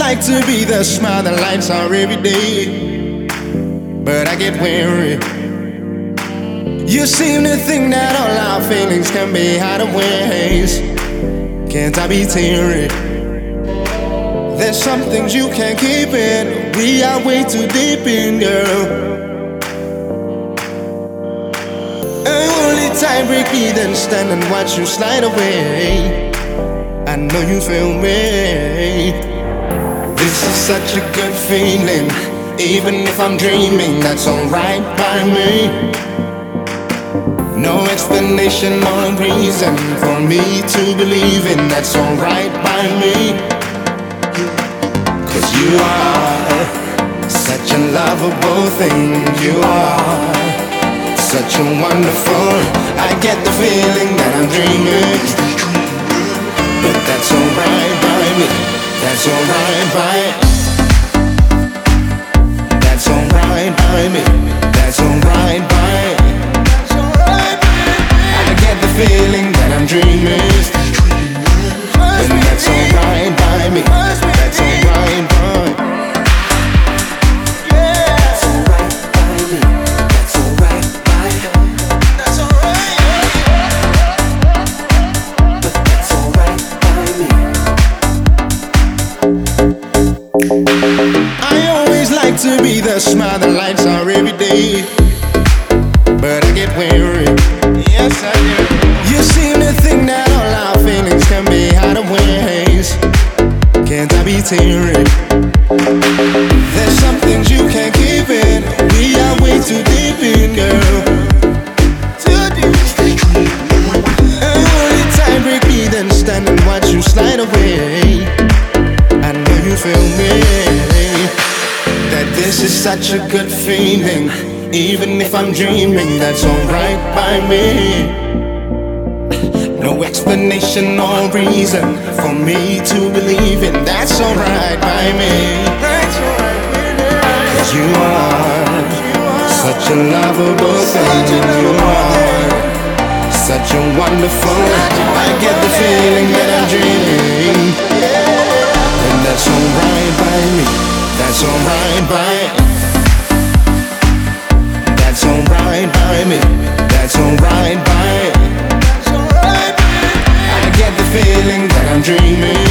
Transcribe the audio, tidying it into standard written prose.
like to be the smile that lights our every day, but I get weary. You seem to think that all our feelings can be hideaways. Can't I be teary? There's some things you can't keep in. We are way too deep in, girl. Only time break me, then stand and watch you slide away. I know you feel me. This is such a good feeling. Even if I'm dreaming, that's alright by me. No explanation or reason for me to believe in, that's alright by me. 'Cause you are such a lovable thing. You are such a wonderful. I get the feeling that I'm dreaming, but that's alright by me. That's alright by. That's alright by me. That's alright by. I get the feeling that I'm dreaming, but that's alright by me. That's alright by. I always like to be the smile that lights our every day, but I get weary. Yes, I do. You seem to think that all our feelings can be hideaways. Can't I be teary? There's some things you can't keep in. We are way too deep in, girl. Too deep. Only time break me, then stand and watch you slide away. I know you feel me. That this is such a good feeling. Even if I'm dreaming, that's alright by me. No explanation or reason for me to believe in, that's alright by me. 'Cause you are such a lovable thing. You are such a wonderful. I get the feeling that I'm dreaming, and that's alright by me. That's alright by. That's alright by me. That's alright by. I get the feeling that I'm dreaming.